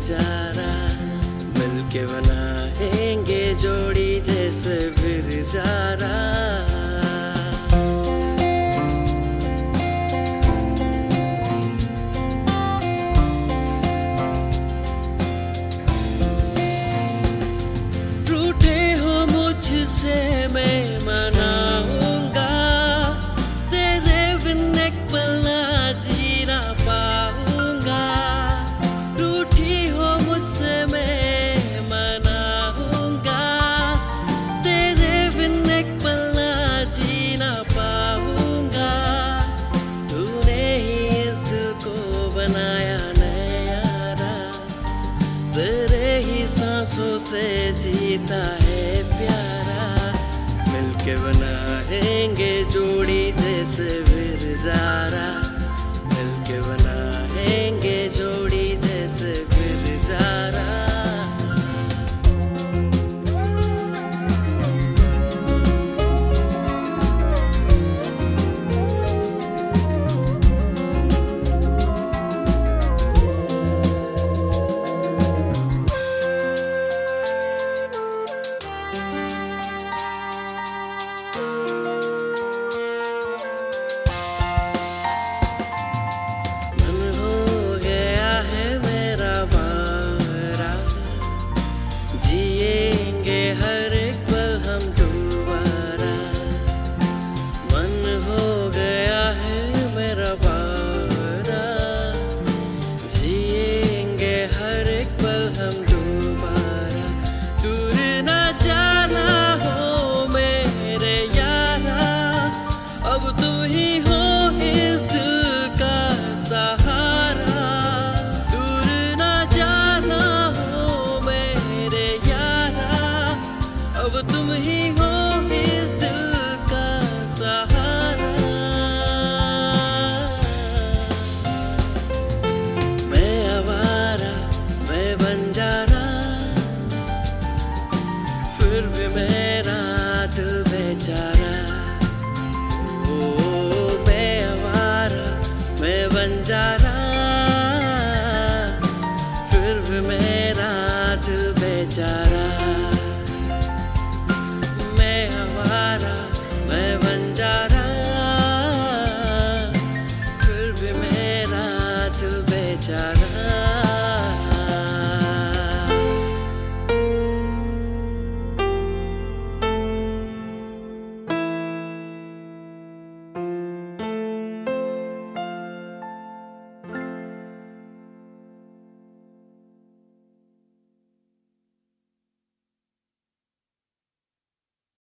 नजारा, मिलके बनाएंगे जोड़ी जैसे फिर जारा। रूठे हो मुझसे मैं मनाऊंगा, तेरे बिन एक पल ना जी ना पाऊंगा। रूठी हो मुझसे मैं मनाऊंगा, तेरे बिन एक पल ना जी ना पाऊंगा। तूने ही इस दिल को बनाया नयारा, तेरे ही सांसों से जीता है प्यारा। मिलके बनाएंगे जोड़ी जैसे फिर जारा, मिलके बनाएंगे जोड़ी जैसे फिर जारा। जिएंगे हर एक पल हम दोबारा, मन हो गया है मेरा बारा। जिएंगे हर एक पल हम दोबारा, दूर ना जाना हो मेरे यारा। अब तुम ही हो इस दिल का सहारा, दूर ना जाना अब तुम ही हो इस दिल का सहारा। मैं आवारा, मैं बंजारा।